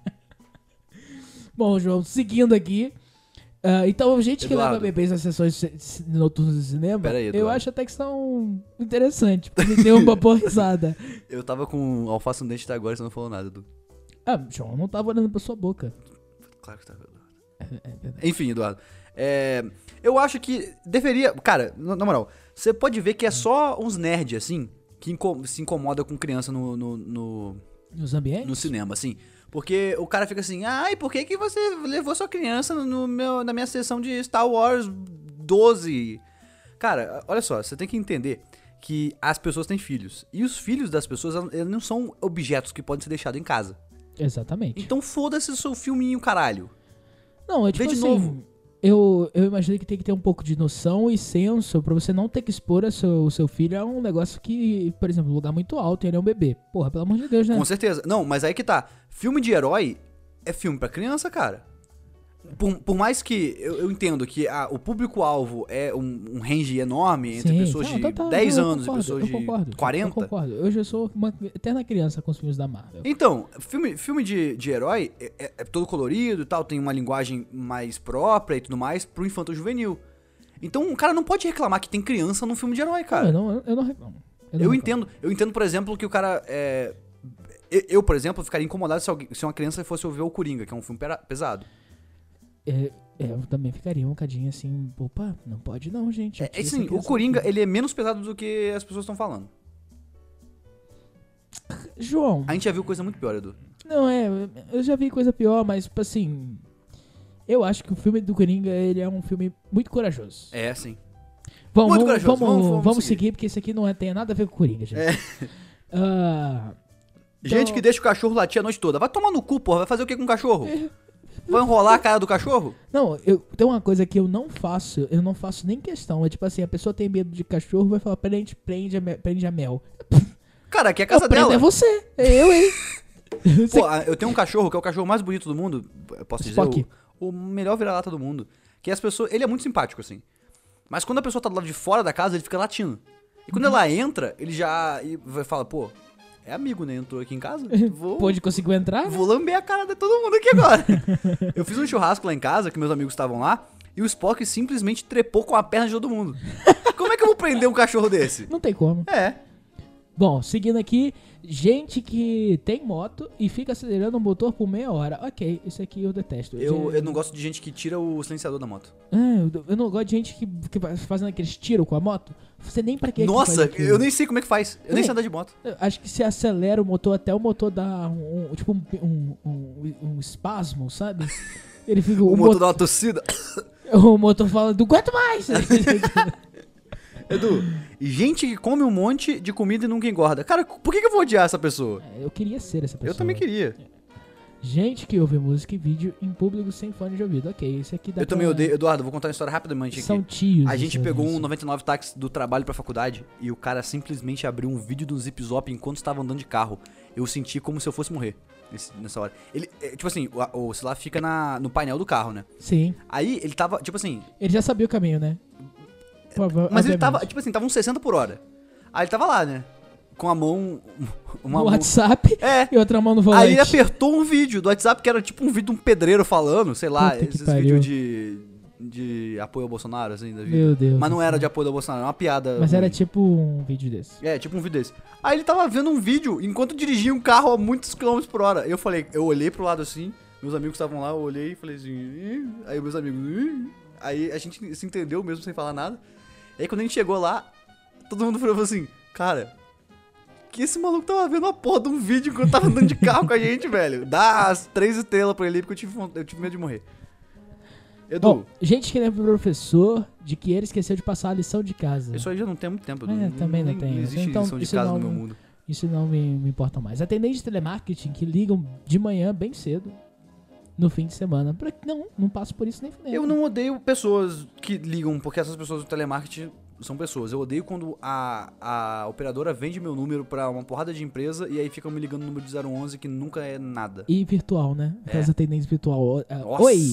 Bom, João, seguindo aqui. Então, gente que leva Eduardo. bebês nas sessões noturnas de cinema, Pera aí, eu Eduardo. acho até que são interessantes, porque me deu uma boa risada. Eu tava com alface no dente até agora e você não falou nada, Edu. Ah, João, eu não tava olhando pra sua boca. Claro que tava, Eduardo. É verdade. Enfim, Eduardo. Eu acho que deveria... Cara, na moral, você pode ver que é só uns nerds, assim, que se incomoda com criança no Nos ambientes? no cinema, assim. Porque o cara fica assim, ai, por que você levou sua criança na minha sessão de Star Wars 12? Cara, olha só, você tem que entender que as pessoas têm filhos. E os filhos das pessoas, eles não são objetos que podem ser deixados em casa. Exatamente. Então foda-se o seu filminho, caralho. Não, é tipo Vê de assim, novo. Eu imaginei que tem que ter um pouco de noção e senso pra você não ter que expor o seu filho a um negócio que, por exemplo, um lugar muito alto e ele é um bebê. Porra, pelo amor de Deus, né? Com certeza. Não, mas aí que tá. Filme de herói é filme pra criança, cara. Por mais que eu entendo que o público-alvo é um range enorme entre Sim, pessoas não, de total, 10 eu anos e concordo, pessoas eu de concordo, 40. Eu concordo. Eu já sou uma eterna criança com os filmes da Marvel. Então, filme de herói é todo colorido e tal, tem uma linguagem mais própria e tudo mais pro infanto-juvenil. Então, o cara não pode reclamar que tem criança num filme de herói, cara. Não, eu não reclamo. Eu entendo, por exemplo, que o cara eu, por exemplo, ficaria incomodado se uma criança fosse ver o Coringa, que é um filme pesado. Eu também ficaria um bocadinho assim, opa, não pode não, gente. Tira essa Assim, o criança Coringa, daqui. ele é menos pesado do que as pessoas estão falando. João, A gente já viu coisa muito pior, Edu. não eu já vi coisa pior, mas tipo assim, eu acho que o filme do Coringa, ele é um filme muito corajoso. É, sim. Vamos, Muito corajoso, vamos seguir, porque esse aqui não tem nada a ver com o Coringa, gente. Gente Então- que deixa o cachorro latir a noite toda. Vai tomar no cu, porra. Vai fazer o que com o cachorro? Vai enrolar a cara do cachorro? Não, tem uma coisa que eu não faço nem questão. É tipo assim, a pessoa tem medo de cachorro, vai falar, prende a mel. Cara, aqui é a casa Eu prendo dela. é você, é eu, hein? Você- Pô, eu tenho um cachorro que é o cachorro mais bonito do mundo. Eu posso dizer, Spock. o melhor vira-lata do mundo. Que as pessoas... Ele é muito simpático, assim. Mas quando a pessoa tá do lado de fora da casa, ele fica latindo. E quando ela entra, ele já vai falar, pô, é amigo, né? Entrou aqui em casa. Pode conseguiu entrar? Vou lamber a cara de todo mundo aqui agora. Eu fiz um churrasco lá em casa, que meus amigos estavam lá, e o Spock simplesmente trepou com a perna de todo mundo. Como é que eu vou prender um cachorro desse? Não tem como. É. Bom, seguindo aqui, gente que tem moto e fica acelerando o motor por meia hora. Ok, isso aqui eu detesto. Eu não gosto de gente que tira o silenciador da moto. Eu não gosto de gente que vai fazendo aqueles tiros com a moto. Você nem pra que Nossa, faz aquilo. eu nem sei como é que faz. Eu nem Ei. sei andar de moto. Eu acho que se acelera o motor até o motor dar um espasmo, sabe? Ele fica, O motor dá uma tossida. o motor fala, do quanto mais? Edu, gente que come um monte de comida e nunca engorda. Cara, por que eu vou odiar essa pessoa? Eu queria ser essa pessoa. Eu também queria. Gente que ouve música e vídeo em público sem fone de ouvido. Ok, esse aqui dá Eu também odeio. Eduardo, vou contar uma história rapidamente São aqui. tios. A gente isso, pegou um isso. 99 táxi do trabalho pra faculdade e o cara simplesmente abriu um vídeo do Zip Zop enquanto estava andando de carro. Eu senti como se eu fosse morrer nessa hora. Ele, tipo assim, o celular fica no painel do carro, né? Sim. Aí ele tava, tipo assim... Ele já sabia o caminho, né? Mas ele tava, Obviamente. tipo assim, tava uns 60 por hora. Aí ele tava lá, né? Com a mão... Uma No mão... WhatsApp É. e outra mão no volante. Aí ele apertou um vídeo do WhatsApp que era tipo um vídeo de um pedreiro falando, sei lá, Puta que esses pariu. vídeos de apoio ao Bolsonaro, assim, da vida. Meu Deus. Mas não do era céu. de apoio ao Bolsonaro, era uma piada. Mas era ruim. tipo um vídeo desse. É, tipo um vídeo desse. Aí ele tava vendo um vídeo enquanto dirigia um carro a muitos quilômetros por hora. Eu olhei pro lado assim, meus amigos estavam lá, eu olhei e falei assim. "Ih". Aí meus amigos. "Ih". Aí a gente se entendeu mesmo sem falar nada. Aí quando a gente chegou lá, todo mundo falou assim, cara. Que esse maluco tava vendo a porra de um vídeo enquanto tava andando de carro com a gente, velho. Dá as 3 estrelas pra ele, porque eu tive medo de morrer. Edu, Bom, gente que lembra pro professor de que ele esqueceu de passar a lição de casa. isso aí já não tem há muito tempo, Edu. Também não tem. Não existe Então, lição de isso casa não- no meu mundo. Isso não me importa mais. Atendentes de telemarketing que ligam de manhã bem cedo, no fim de semana. Não passo por isso nem fudendo. Eu não odeio pessoas que ligam, porque essas pessoas do telemarketing são pessoas. Eu odeio quando a operadora vende meu número pra uma porrada de empresa e aí ficam me ligando no número de 011 que nunca é nada. E virtual, né? Aquelas atendentes virtual. Nossa! Oi,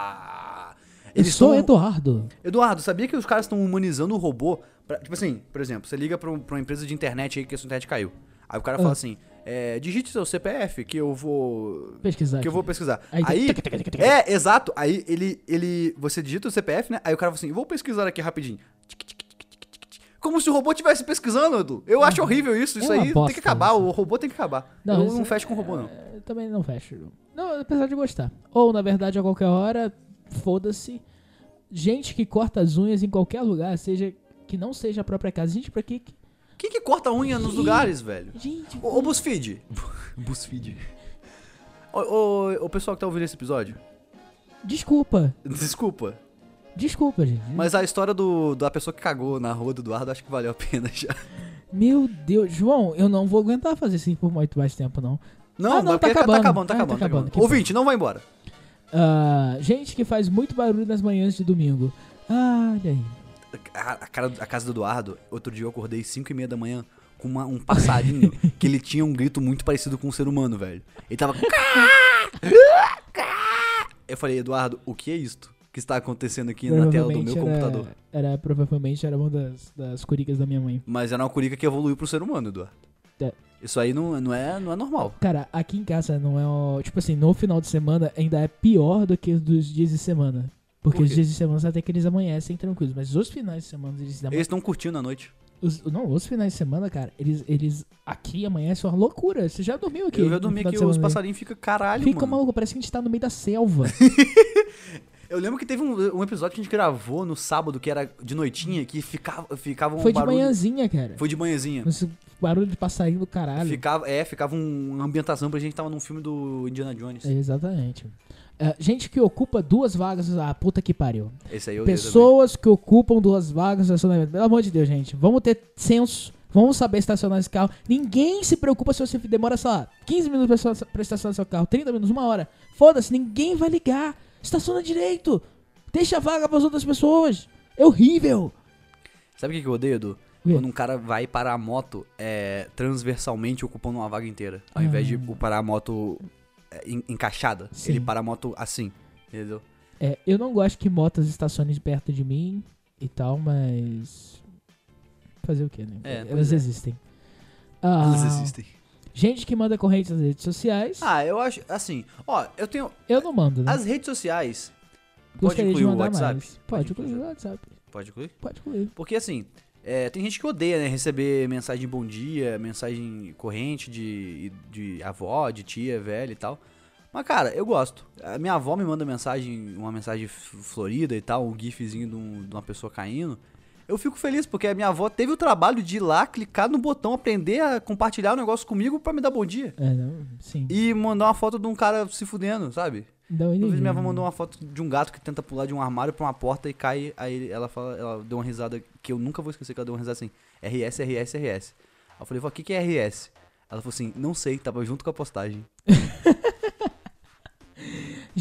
eu sou tão- Eduardo. Eduardo, sabia que os caras estão humanizando o robô? Tipo assim, por exemplo, você liga pra uma empresa de internet aí que a sua internet caiu. Aí o cara fala assim, digite seu CPF que eu vou... Pesquisar. Que eu vou pesquisar. Aí Aí, tem- tic, tic, tic, tic. exato. Aí você digita o CPF, né? Aí o cara fala assim, vou pesquisar aqui rapidinho. Tic, tic, tic, tic, tic, tic. Como se o robô estivesse pesquisando, Edu. Eu acho horrível isso. Isso É uma aí tem bosta que acabar. isso. O robô tem que acabar. Não, eu isso não fecho com o robô, não. Eu também não fecho. Não, apesar de gostar. Ou, na verdade, a qualquer hora, foda-se. Gente que corta as unhas em qualquer lugar, seja que não seja a própria casa. Gente, pra que... Quem que corta unha nos lugares, velho? Gente, Ô, BuzzFeed. BuzzFeed. Ô, pessoal que tá ouvindo esse episódio. desculpa. Desculpa. Desculpa, gente. Mas a história da pessoa que cagou na rua do Eduardo, acho que valeu a pena já. Meu Deus. João, eu não vou aguentar fazer isso por muito mais tempo, não. Não, Ah, não, mas tá porque acabando. tá Ah, acabando. tá acabando. Que Ouvinte, não vai embora. Gente que faz muito barulho nas manhãs de domingo. Ah, olha aí. A casa do Eduardo, outro dia eu acordei 5h30 da manhã com um passarinho que ele tinha um grito muito parecido com um ser humano, velho. Ele tava... Eu falei, Eduardo, o que é isto que está acontecendo aqui na tela do meu computador? Provavelmente era uma das curigas da minha mãe. Mas era uma curica que evoluiu pro ser humano, Eduardo. É. Isso aí não é normal. Cara, aqui em casa não é... Tipo assim, no final de semana ainda é pior do que os dos dias de semana. Porque Por os quê? dias de semana até que eles amanhecem tranquilos. Mas os finais de semana eles... Eles estão curtindo a noite. Os finais de semana, cara, eles aqui amanhecem uma loucura. Você já dormiu aqui? Eu já no dormi final aqui, de os semana? passarinhos ficam caralho, Fica mano. maluco, parece que a gente tá no meio da selva. Eu lembro que teve um episódio que a gente gravou no sábado, que era de noitinha, que ficava um Foi de barulho... manhãzinha, cara. Foi de manhãzinha. Esse barulho de passarinho do caralho. Ficava uma ambientação pra gente tava num filme do Indiana Jones. Exatamente. Gente que ocupa 2 vagas. Ah, puta que pariu. Esse aí eu odeio Pessoas que ocupam 2 vagas no estacionamento. Pelo amor de Deus, gente. Vamos ter senso. Vamos saber estacionar esse carro. Ninguém se preocupa se você demora, sei lá, 15 minutos pra estacionar seu carro, 30 minutos, 1 hora. Foda-se, ninguém vai ligar. Estaciona direito. Deixa a vaga pras outras pessoas. É horrível. também. Sabe o que eu odeio, Edu? O quê? Quando um cara vai parar a moto transversalmente ocupando uma vaga inteira. Ao invés de parar a moto encaixada, Sim. ele para a moto assim. Entendeu? Eu não gosto que motos estacionem perto de mim e tal, mas... Fazer o quê, né? Pois Elas é. existem. Eles existem. Gente que manda correntes nas redes sociais. Ah, eu acho, assim, ó, eu tenho... Eu não mando, né? As redes sociais... Pode Gostaria de incluir o mandar WhatsApp? mais. Pode incluir o WhatsApp. Pode incluir? Pode incluir. Porque assim, tem gente que odeia, né, receber mensagem de bom dia, mensagem corrente de avó, de tia, velha e tal. Mas, cara, eu gosto. A minha avó me manda uma mensagem florida e tal, um gifzinho de uma pessoa caindo. Eu fico feliz, porque a minha avó teve o trabalho de ir lá, clicar no botão, aprender a compartilhar o negócio comigo pra me dar bom dia. Sim. E mandar uma foto de um cara se fudendo, sabe? Não, Uma vez minha avó mandou uma foto de um gato que tenta pular de um armário pra uma porta e cai. Aí ela deu uma risada que eu nunca vou esquecer, que ela deu uma risada assim: RS, RS, RS. Aí eu falei, vó, o que é RS? Ela falou assim: não sei, tava junto com a postagem.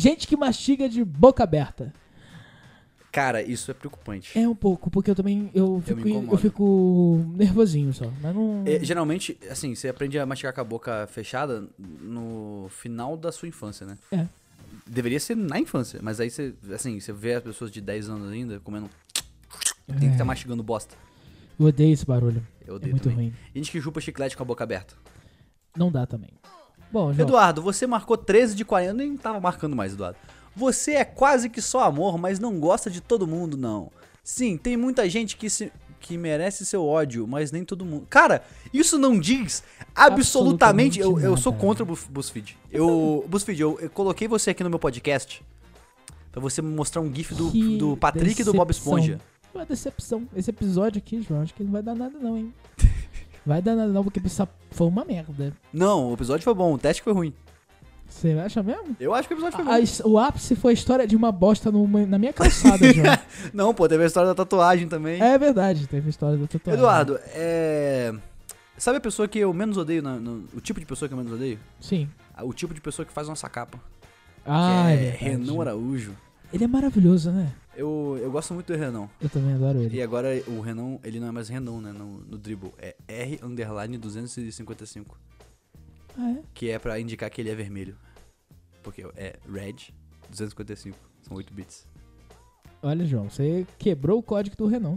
Gente que mastiga de boca aberta. Cara, isso é preocupante. É um pouco, porque eu também eu me incomodo. fico nervosinho só. Mas não. Geralmente, assim, você aprende a mastigar com a boca fechada no final da sua infância, né? É. Deveria ser na infância, mas aí você, assim, você vê as pessoas de 10 anos ainda comendo. Tem que estar mastigando bosta. Eu odeio esse barulho. Eu É odeio muito também. ruim. E gente que chupa chiclete com a boca aberta. Não dá também. Bom, João. Eduardo, você marcou 13 de 40. Eu nem tava marcando mais, Eduardo. Você é quase que só amor, mas não gosta de todo mundo, não. Sim, tem muita gente que merece seu ódio, mas nem todo mundo. Cara, isso não diz absolutamente. Eu sou nada. contra o BuzzFeed. BuzzFeed, eu coloquei você aqui no meu podcast pra você me mostrar um gif Que do Patrick e do Bob decepção. Esponja. Uma decepção. Esse episódio aqui, João, acho que não vai dar nada não, hein? Vai dar nada não, porque foi uma merda. Não, o episódio foi bom, o teste foi ruim. Você acha mesmo? Eu acho que o episódio foi bom. O ápice foi a história de uma bosta na minha calçada, João. Não, pô, teve a história da tatuagem também. É verdade, teve a história da tatuagem. Eduardo, sabe a pessoa que eu menos odeio, o tipo de pessoa que eu menos odeio? Sim. O tipo de pessoa que faz nossa capa. Ah, que é é verdade. Renan Araújo. Ele é maravilhoso, né? Eu gosto muito do Renan. Eu também adoro ele. E agora o Renan, ele não é mais Renan, né? No dribble. É R_255. Ah, é? Que é pra indicar que ele é vermelho. Porque é Red 255. São 8 bits. Olha, João, você quebrou o código do Renan.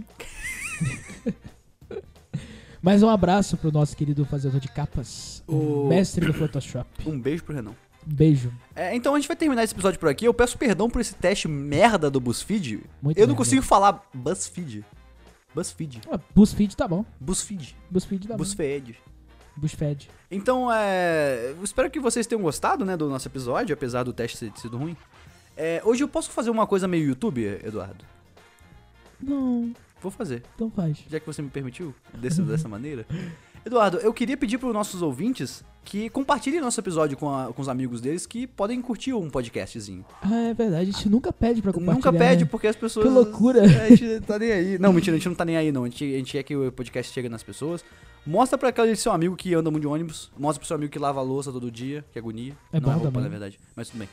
Mais um abraço pro nosso querido fazedor de capas, o mestre do Photoshop. Um beijo pro Renan. Beijo. Então a gente vai terminar esse episódio por aqui. Eu peço perdão por esse teste merda do BuzzFeed. Muito Eu não merda. consigo falar BuzzFeed. BuzzFeed. Ah, BuzzFeed tá bom. BuzzFeed. BuzzFeed tá BuzzFeed. bom. BuzzFeed. Então, eu espero que vocês tenham gostado, né, do nosso episódio, apesar do teste ter sido ruim. Hoje eu posso fazer uma coisa meio YouTube, Eduardo? Não, Vou fazer, então faz. já que você me permitiu, dessa maneira. Eduardo, eu queria pedir para os nossos ouvintes que compartilhem nosso episódio com os amigos deles que podem curtir um podcastzinho. Ah, é verdade. A gente nunca pede pra compartilhar. Nunca pede, né? porque as pessoas... Que loucura. A gente tá nem aí. Não, mentira, a gente não tá nem aí, não. A gente quer que o podcast chegue nas pessoas. Mostra pra aquele seu amigo que anda muito de ônibus. Mostra pro seu amigo que lava a louça todo dia, que agonia. É não bom roupa, também. na verdade. Mas tudo bem.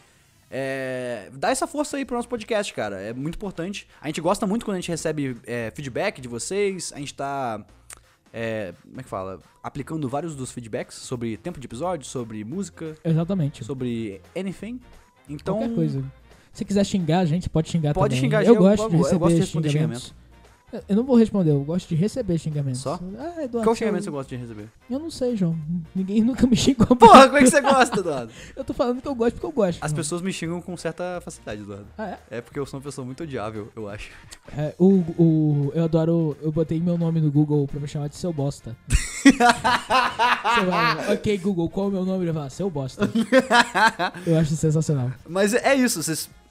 Dá essa força aí pro nosso podcast, cara. É muito importante. A gente gosta muito quando a gente recebe feedback de vocês. A gente tá... como é que fala? Aplicando vários dos feedbacks sobre tempo de episódio, sobre música, Exatamente. sobre anything. Então, Qualquer coisa. Se quiser xingar a gente, pode xingar Pode também. xingar, eu eu gosto de gosto receber de responder xingamentos. Eu não vou responder, eu gosto de receber xingamentos. Só? Ah, Eduardo, qual xingamento você gosta de receber? Eu não sei, João. Ninguém nunca me xingou. Porra, como é que você gosta, Eduardo? Eu tô falando que eu gosto porque eu gosto. As João. pessoas me xingam com certa facilidade, Eduardo. Ah, é? É porque eu sou uma pessoa muito odiável, eu acho. Eu adoro. Eu botei meu nome no Google pra me chamar de seu bosta. Você vai, ok, Google, qual é o meu nome? Ele fala, seu bosta. Eu acho sensacional. Mas é isso,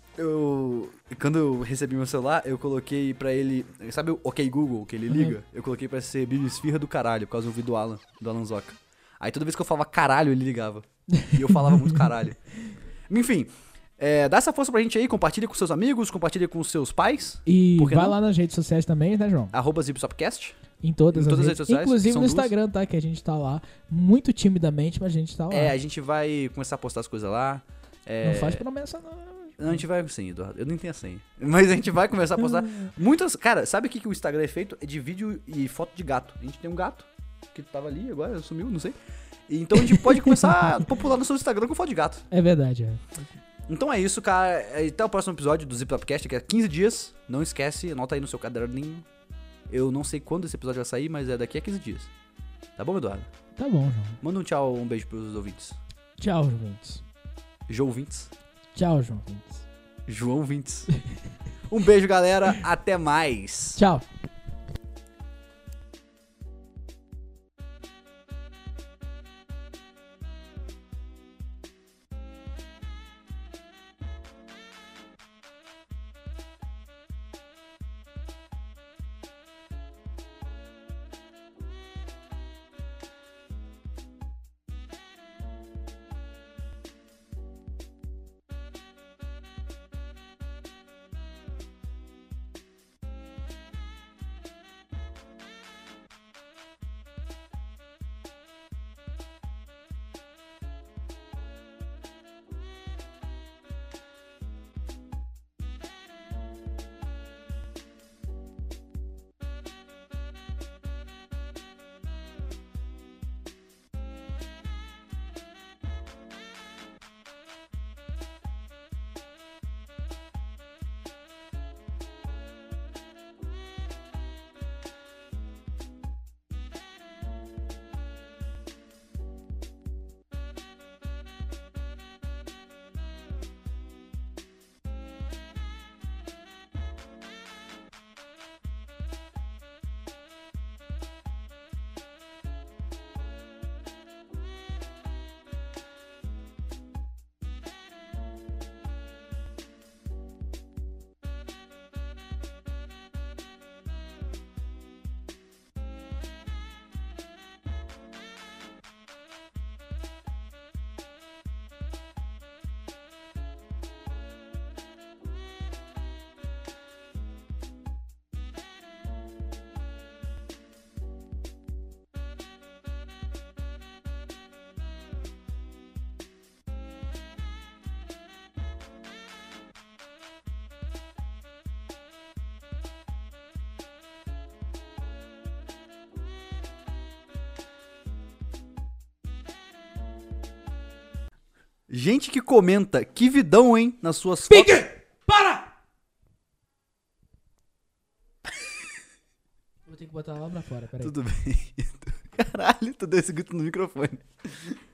quando eu recebi meu celular, eu coloquei pra ele... Sabe o OK Google, que ele liga? Eu coloquei pra ser Biblisfirra do caralho, por causa do vídeo do Alan Zoca. Aí toda vez que eu falava caralho, ele ligava. E eu falava muito caralho. Enfim, dá essa força pra gente aí, compartilha com seus amigos, compartilha com seus pais. E Por que vai não? lá nas redes sociais também, né, João? @ZipSopcast. Em todas as redes sociais, inclusive são no duas. Instagram, tá? Que a gente tá lá. Muito timidamente, mas a gente tá lá. A gente vai começar a postar as coisas lá. Não faz promessa, não. Não, a gente vai sim, Eduardo. Eu nem tenho a senha. Mas a gente vai começar a postar muitas... Cara, sabe o que o Instagram é feito? É de vídeo e foto de gato. A gente tem um gato que tava ali, agora sumiu, não sei. Então a gente pode começar a popular no seu Instagram com foto de gato. É verdade, é. Então é isso, cara. Até o próximo episódio do Zip Topcast, que é 15 dias. Não esquece, anota aí no seu caderninho. Eu não sei quando esse episódio vai sair, mas é daqui a 15 dias. Tá bom, Eduardo? Tá bom, João. Manda um tchau, um beijo pros ouvintes. Tchau, ouvintes. João ouvintes. Tchau, João ouvintes. João ouvintes. Um beijo, galera. Até mais. Tchau. Gente que comenta que vidão, hein, nas suas fotos. Pique! Para! Vou ter que botar lá pra fora, peraí. Tudo bem. Caralho, tu deu esse grito no microfone.